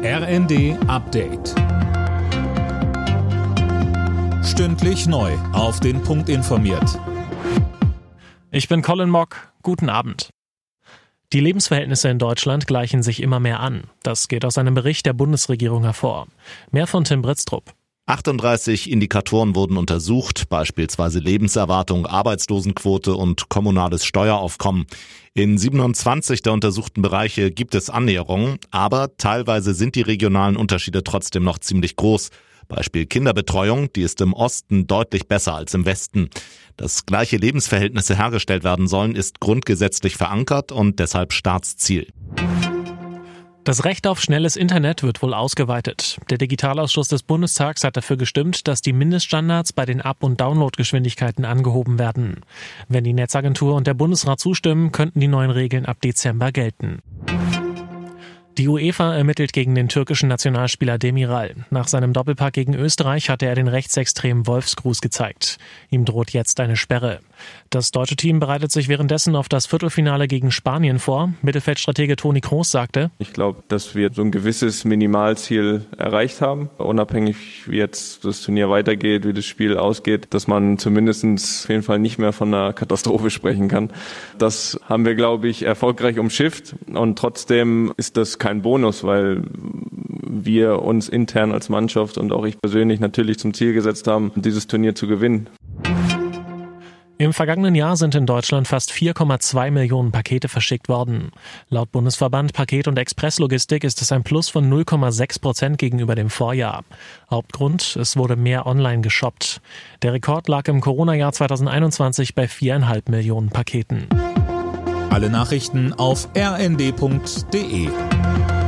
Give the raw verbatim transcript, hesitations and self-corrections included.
R N D Update. Stündlich neu auf den Punkt informiert. Ich bin Colin Mock. Guten Abend. Die Lebensverhältnisse in Deutschland gleichen sich immer mehr an. Das geht aus einem Bericht der Bundesregierung hervor. Mehr von Tim Britztrup. achtunddreißig Indikatoren wurden untersucht, beispielsweise Lebenserwartung, Arbeitslosenquote und kommunales Steueraufkommen. In siebenundzwanzig der untersuchten Bereiche gibt es Annäherungen, aber teilweise sind die regionalen Unterschiede trotzdem noch ziemlich groß. Beispiel Kinderbetreuung, die ist im Osten deutlich besser als im Westen. Dass gleiche Lebensverhältnisse hergestellt werden sollen, ist grundgesetzlich verankert und deshalb Staatsziel. Das Recht auf schnelles Internet wird wohl ausgeweitet. Der Digitalausschuss des Bundestags hat dafür gestimmt, dass die Mindeststandards bei den Up- und Downloadgeschwindigkeiten angehoben werden. Wenn die Netzagentur und der Bundesrat zustimmen, könnten die neuen Regeln ab Dezember gelten. Die UEFA ermittelt gegen den türkischen Nationalspieler Demiral. Nach seinem Doppelpack gegen Österreich hatte er den rechtsextremen Wolfsgruß gezeigt. Ihm droht jetzt eine Sperre. Das deutsche Team bereitet sich währenddessen auf das Viertelfinale gegen Spanien vor. Mittelfeldstratege Toni Kroos sagte: Ich glaube, dass wir so ein gewisses Minimalziel erreicht haben. Unabhängig, wie jetzt das Turnier weitergeht, wie das Spiel ausgeht, dass man zumindest auf jeden Fall nicht mehr von einer Katastrophe sprechen kann. Das haben wir, glaube ich, erfolgreich umschifft. Und trotzdem ist das kein Bonus, weil wir uns intern als Mannschaft und auch ich persönlich natürlich zum Ziel gesetzt haben, dieses Turnier zu gewinnen. Im vergangenen Jahr sind in Deutschland fast vier Komma zwei Millionen Pakete verschickt worden. Laut Bundesverband Paket- und Expresslogistik ist es ein Plus von null Komma sechs Prozent gegenüber dem Vorjahr. Hauptgrund, es wurde mehr online geshoppt. Der Rekord lag im Corona-Jahr zweitausendeinundzwanzig bei vier Komma fünf Millionen Paketen. Alle Nachrichten auf r n d punkt d e.